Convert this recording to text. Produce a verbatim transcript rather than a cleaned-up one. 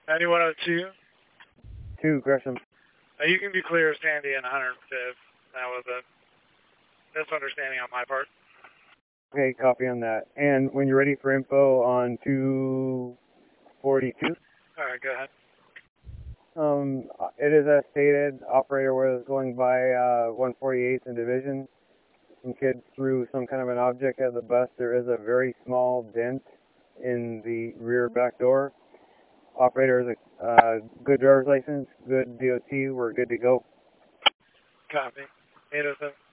ninety-one oh two. two, Gresham. Uh, you can be clear, Sandy, and one hundred fifth. That was a misunderstanding on my part. Okay, copy on that. And when you're ready for info on two forty-two. All right, go ahead. Um, it is as stated, operator was going by uh, one forty-eighth and Division. Some kid threw some kind of an object at the bus. There is a very small dent in the rear back door. Operator has a uh, good driver's license, good D O T. We're good to go. Copy. eight oh seven.